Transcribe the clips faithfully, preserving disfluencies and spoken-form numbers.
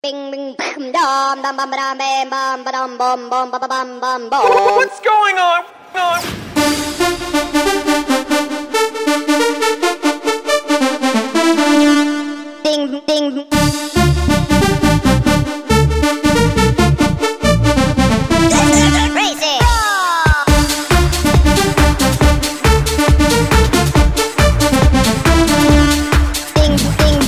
Bing bing bam dum dum bum bam bam bum bum bum bum bum bum bum bum. What's going on? Ding ding. Crazy. Ding ding.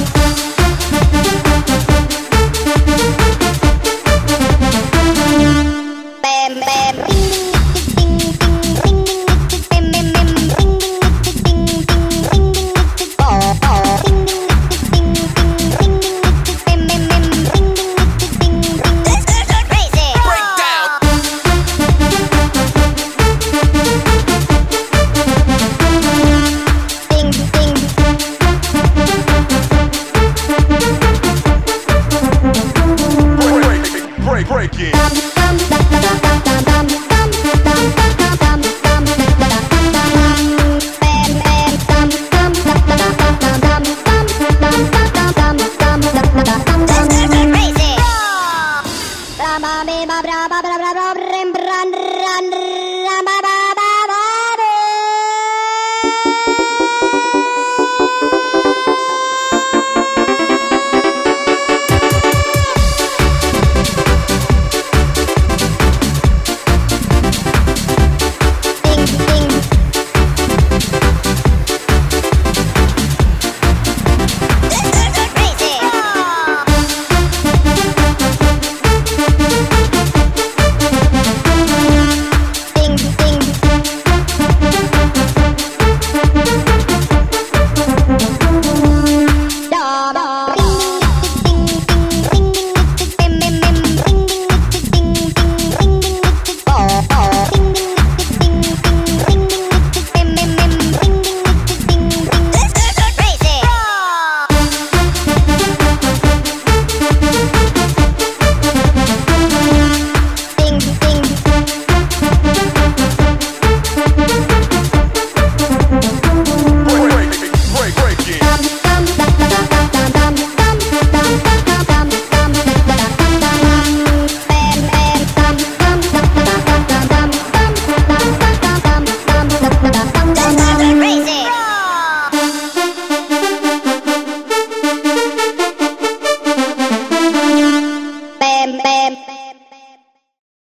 Bam bam. Ding ding ding ding ding ding. Bam bam bam. Ding ding ding ding ding ding. Oh oh. Ding ding ding ding ding ding. Bam bam bam. Ding ding ding ding ding. Crazy. Breakdown. Ding ding. Break, break, break, break it.